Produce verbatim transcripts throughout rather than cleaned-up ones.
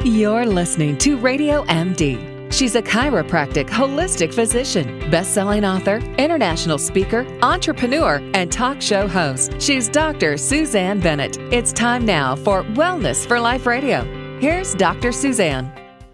You're listening to Radio M D. She's a chiropractic holistic physician, best-selling author, international speaker, entrepreneur, and talk show host. She's Doctor Suzanne Bennett. It's time now for Wellness for Life Radio. Here's Doctor Suzanne.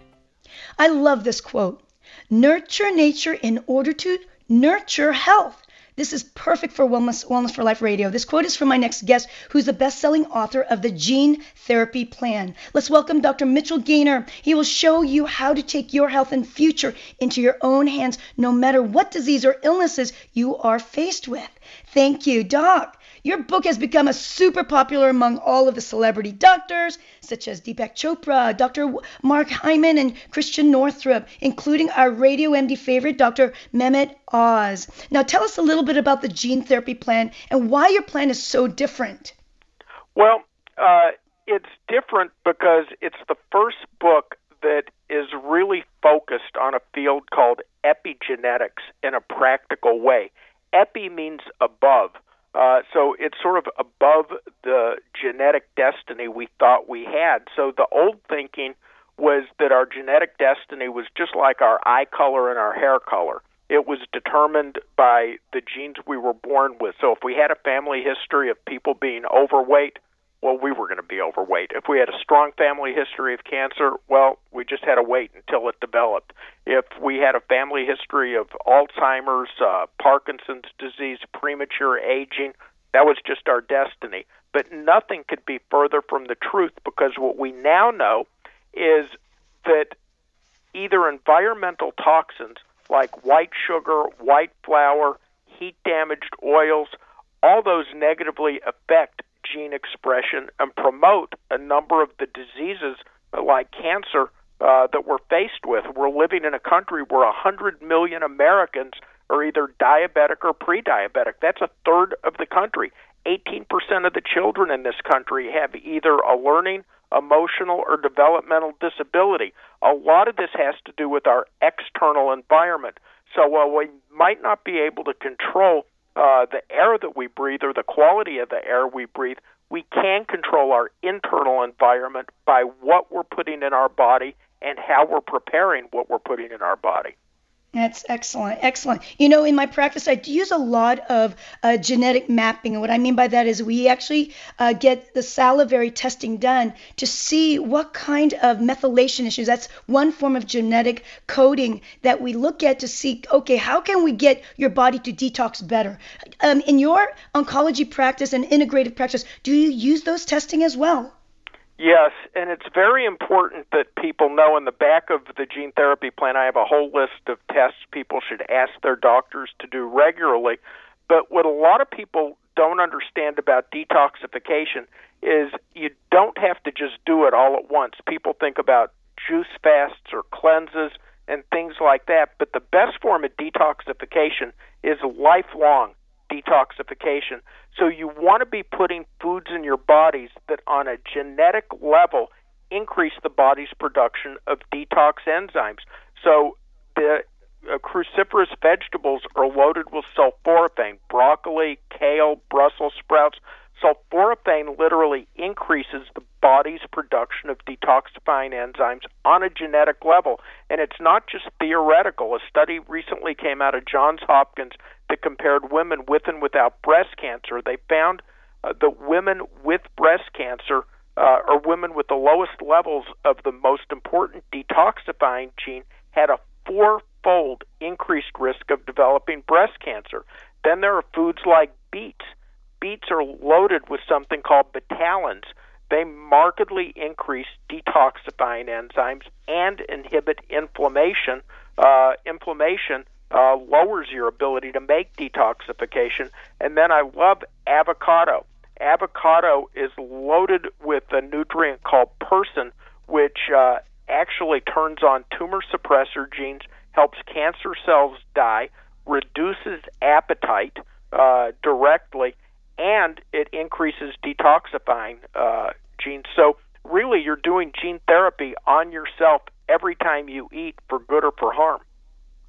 I love this quote. Nurture nature in order to nurture health. This is perfect for Wellness, Wellness for Life Radio. This quote is from my next guest, who's the best-selling author of the Gene Therapy Plan. Let's welcome Doctor Mitchell Gaynor. He will show you how to take your health and future into your own hands, no matter what disease or illnesses you are faced with. Thank you, Doc. Your book has become a super popular among all of the celebrity doctors, such as Deepak Chopra, Doctor Mark Hyman, and Christian Northrup, including our Radio M D favorite, Doctor Mehmet Oz. Now, tell us a little bit about the Gene Therapy Plan and why your plan is so different. Well, uh, it's different because it's the first book that is really focused on a field called epigenetics in a practical way. Epi means above. Uh, so it's sort of above the genetic destiny we thought we had. So the old thinking was that our genetic destiny was just like our eye color and our hair color. It was determined by the genes we were born with. So if we had a family history of people being overweight, well, we were going to be overweight. If we had a strong family history of cancer, well, we just had to wait until it developed. If we had a family history of Alzheimer's, uh, Parkinson's disease, premature aging, that was just our destiny. But nothing could be further from the truth, because what we now know is that either environmental toxins like white sugar, white flour, heat-damaged oils, all those negatively affect gene expression and promote a number of the diseases like cancer uh, that we're faced with. We're living in a country where one hundred million Americans are either diabetic or pre-diabetic. That's a third of the country. eighteen percent of the children in this country have either a learning, emotional, or developmental disability. A lot of this has to do with our external environment. So while we might not be able to control Uh, the air that we breathe or the quality of the air we breathe, we can control our internal environment by what we're putting in our body and how we're preparing what we're putting in our body. That's excellent. Excellent. You know, in my practice, I use a lot of uh, genetic mapping. And what I mean by that is we actually uh, get the salivary testing done to see what kind of methylation issues. That's one form of genetic coding that we look at to see, okay, how can we get your body to detox better? Um, in your oncology practice and integrative practice, do you use those testing as well? Yes, and it's very important that people know in the back of the Gene Therapy Plan, I have a whole list of tests people should ask their doctors to do regularly. But what a lot of people don't understand about detoxification is you don't have to just do it all at once. People think about juice fasts or cleanses and things like that, but the best form of detoxification is lifelong detoxification. So you want to be putting foods in your bodies that on a genetic level increase the body's production of detox enzymes. So the uh, cruciferous vegetables are loaded with sulforaphane, broccoli, kale, Brussels sprouts. Sulforaphane literally increases the body's production of detoxifying enzymes on a genetic level. And it's not just theoretical. A study recently came out of Johns Hopkins that compared women with and without breast cancer. They found uh, that women with breast cancer uh, or women with the lowest levels of the most important detoxifying gene had a four-fold increased risk of developing breast cancer. Then there are foods like beets. Beets are loaded with something called betalains. They markedly increase detoxifying enzymes and inhibit inflammation. Uh, inflammation uh, lowers your ability to make detoxification. And then I love avocado. Avocado is loaded with a nutrient called persin, which uh, actually turns on tumor suppressor genes, helps cancer cells die, reduces appetite uh, directly, and it increases detoxifying uh, genes. So really, you're doing gene therapy on yourself every time you eat, for good or for harm.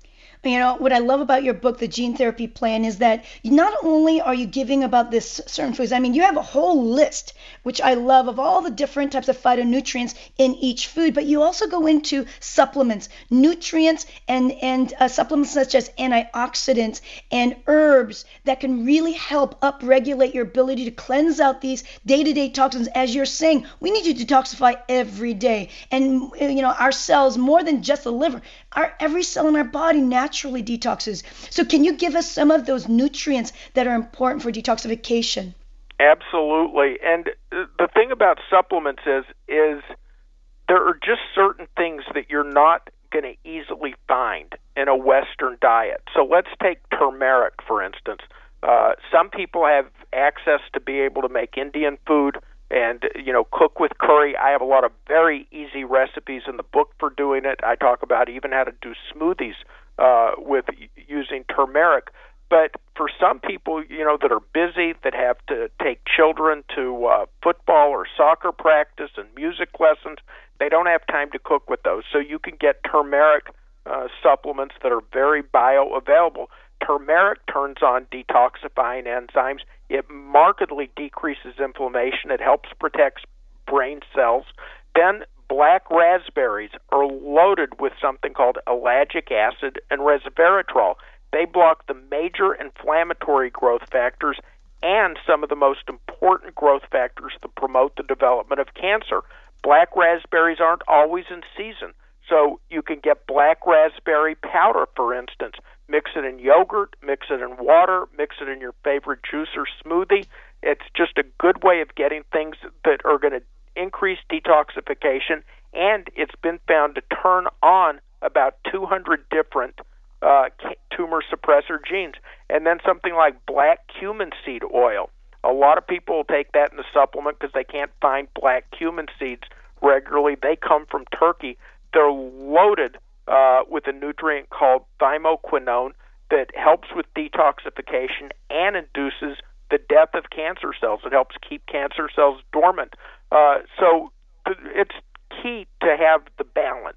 You know, what I love about your book, The Gene Therapy Plan, is that not only are you giving about this certain foods, I mean, you have a whole list, which I love, of all the different types of phytonutrients in each food, but you also go into supplements, nutrients, and, and uh, supplements such as antioxidants and herbs that can really help upregulate your ability to cleanse out these day-to-day toxins. As you're saying, we need to detoxify every day. And, you know, our cells, more than just the liver, our every cell in our body naturally detoxes. So can you give us some of those nutrients that are important for detoxification? Absolutely. And the thing about supplements is, is there are just certain things that you're not going to easily find in a Western diet. So let's take turmeric, for instance. Uh, some people have access to be able to make Indian food and, you know, cook with curry. I have a lot of very easy recipes in the book for doing it. I talk about even how to do smoothies uh, with using turmeric. But for some people, you know, that are busy, that have to take children to uh, football or soccer practice and music lessons, they don't have time to cook with those. So you can get turmeric uh, supplements that are very bioavailable. Turmeric turns on detoxifying enzymes. It markedly decreases inflammation. It helps protect brain cells. Then black raspberries are loaded with something called ellagic acid and resveratrol. They block the major inflammatory growth factors and some of the most important growth factors that promote the development of cancer. Black raspberries aren't always in season, so you can get black raspberry powder, for instance. Mix it in yogurt, mix it in water, mix it in your favorite juice or smoothie. It's just a good way of getting things that are going to increase detoxification, and it's been found to turn on about two hundred different uh, tumor suppressor genes. And then something like black cumin seed oil. A lot of people will take that in the supplement because they can't find black cumin seeds regularly. They come from Turkey. They're loaded uh, with a nutrient called thymoquinone that helps with detoxification and induces the death of cancer cells. It helps keep cancer cells dormant. Uh, so it's key to have the balance.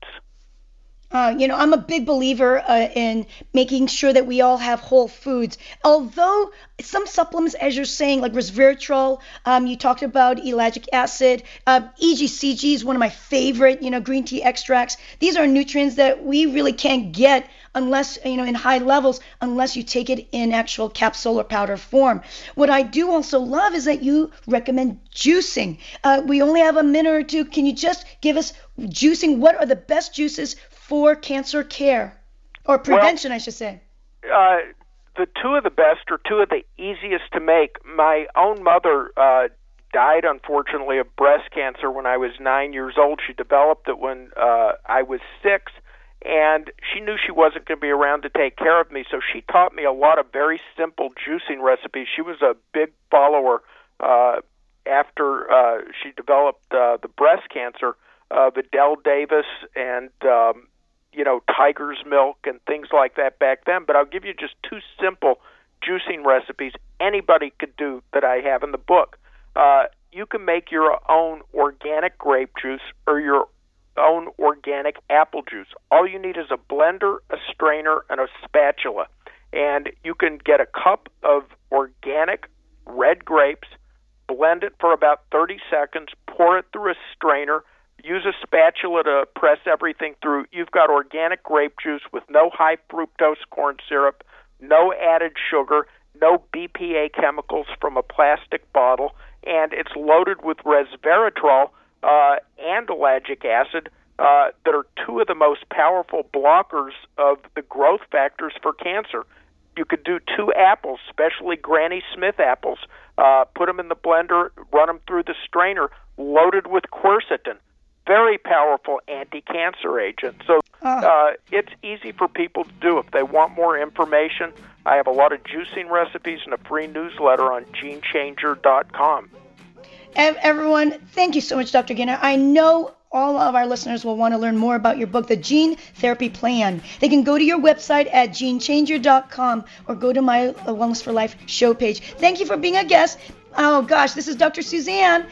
Uh, you know, I'm a big believer uh, in making sure that we all have whole foods. Although some supplements, as you're saying, like resveratrol, um, you talked about ellagic acid, uh, E G C G is one of my favorite, you know, green tea extracts. These are nutrients that we really can't get unless, you know, in high levels, unless you take it in actual capsule or powder form. What I do also love is that you recommend juicing. Uh, we only have a minute or two. Can you just give us juicing? What are the best juices for cancer care, or prevention, well, I should say? Uh, the two of the best are two of the easiest to make. My own mother uh, died, unfortunately, of breast cancer when I was nine years old. She developed it when uh, I was six, and she knew she wasn't going to be around to take care of me, so she taught me a lot of very simple juicing recipes. She was a big follower uh, after uh, she developed uh, the breast cancer of Adele Davis and um, you know, tiger's milk and things like that back then. But I'll give you just two simple juicing recipes anybody could do that I have in the book. Uh, you can make your own organic grape juice or your own organic apple juice. All you need is a blender, a strainer, and a spatula. And you can get a cup of organic red grapes, blend it for about thirty seconds, pour it through a strainer, use a spatula to press everything through. You've got organic grape juice with no high fructose corn syrup, no added sugar, no B P A chemicals from a plastic bottle, and it's loaded with resveratrol uh, and ellagic acid uh, that are two of the most powerful blockers of the growth factors for cancer. You could do two apples, especially Granny Smith apples, uh, put them in the blender, run them through the strainer, loaded with quercetin. Very powerful anti-cancer agent. So uh, it's easy for people to do. If they want more information, I have a lot of juicing recipes and a free newsletter on gene changer dot com. Everyone, thank you so much, Doctor Gaynor. I know all of our listeners will want to learn more about your book, The Gene Therapy Plan. They can go to your website at gene changer dot com or go to my Wellness for Life show page. Thank you for being a guest. Oh, gosh, this is Doctor Suzanne.